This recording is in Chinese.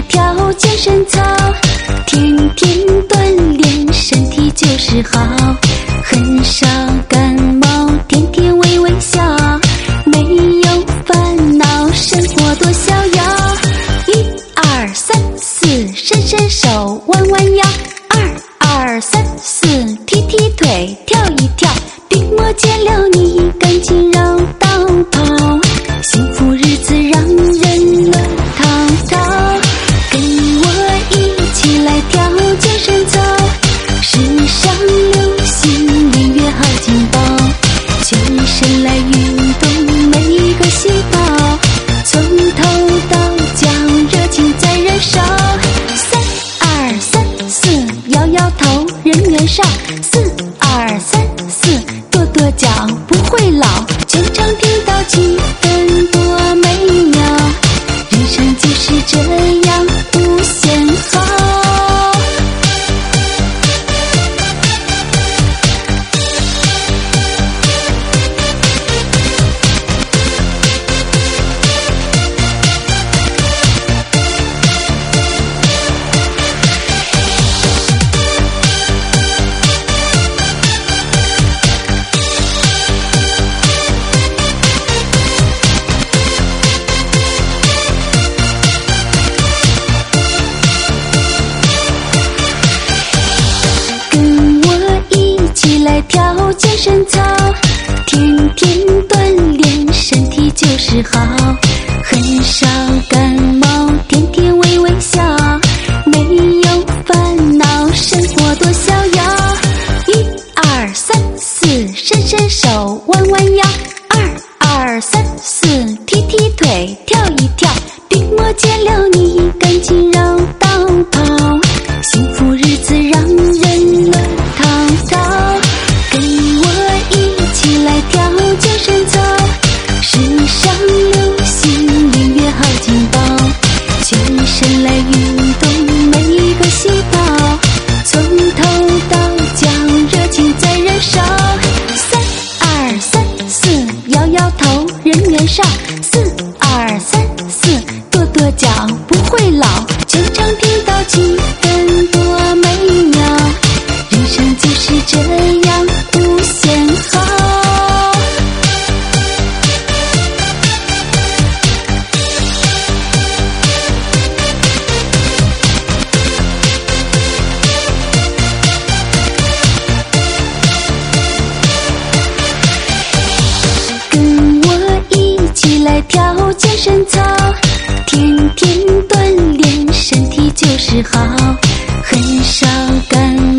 跳健身操，天天锻炼身体就是好，很少感冒，天天微微笑，没有烦恼，生活多逍遥。1、2、3、4，伸伸手，弯弯腰。2、2、3、4，踢踢腿，跳一跳，病魔见了你，赶紧绕道跑，幸福日子让人乐淘淘。跟我一起来跳健身操，时尚流行音乐好劲爆，全身来运动每个细胞，从头到脚热情在燃烧。3、2、3、4，摇摇头人缘少。4、2、3、4，跺跺脚不会老，全场听到气氛多美妙，人生就是这样无限好。跳健身操，天天锻炼身体就是好，很少感冒，天天微微笑，没有烦恼，生活多逍遥。1、2、3、4，伸伸手，弯弯腰。2、2、3、4，踢踢腿，跳一跳，病魔见了你，赶紧绕道跑，幸福日子让人乐淘淘。跟我一起来跳健身操，时尚流行音乐好劲爆，全身来运动每个细胞，从头到脚热情在燃烧。3、2、3、4，摇摇头人缘少。4、2、3、4，跺跺脚不会老，全场听到气氛多美妙，人生就是这样无限好。跟我一起来跳健身操，天天锻炼身体就是好，很少感冒。